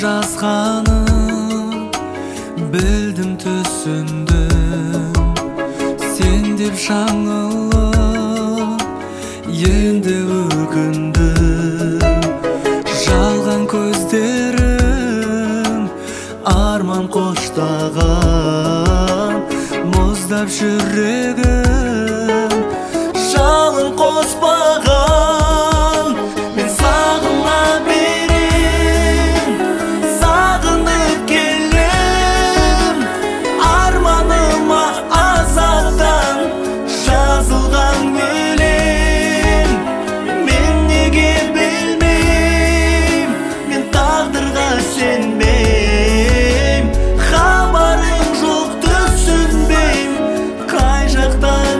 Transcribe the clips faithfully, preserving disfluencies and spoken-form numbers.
жазғанын білдім, түсіндім. Сен деп жаңылып енді өкіндім. Жалған көздерің арман қоштаған, мұздап жүрегім жалын қоспаған. Мен сағына берем, сағынып келем, арманыма азаптан жазылған өлең. Мен неге білмейм, мен тағдырға сенбейм, хабарың жоқ, түсінбейм, қай жақтан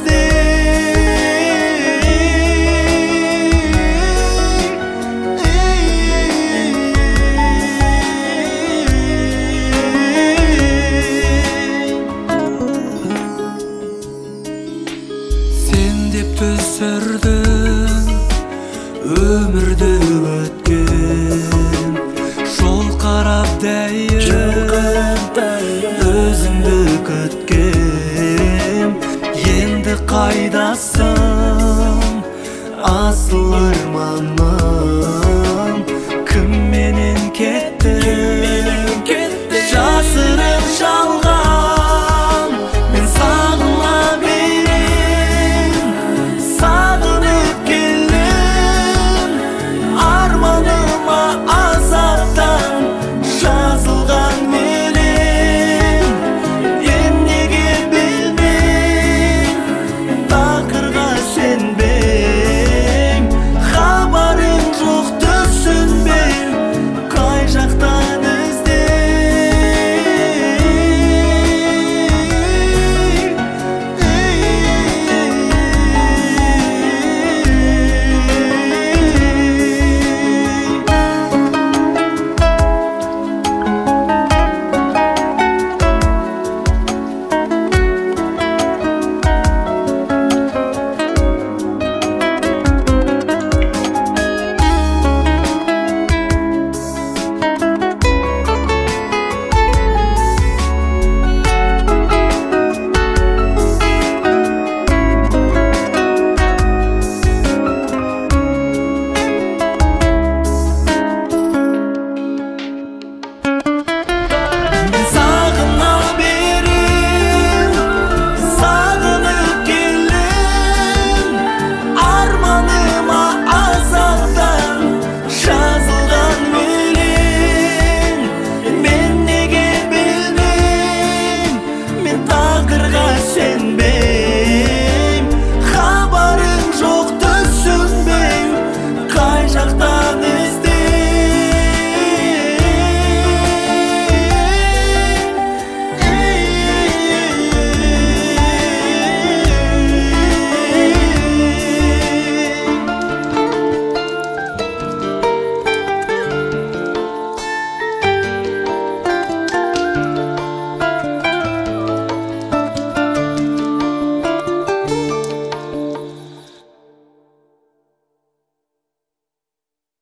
түсірдің өмірді өткен жол қарап дәйім өзіңді күткен. Енді қайдасың асыл арманым?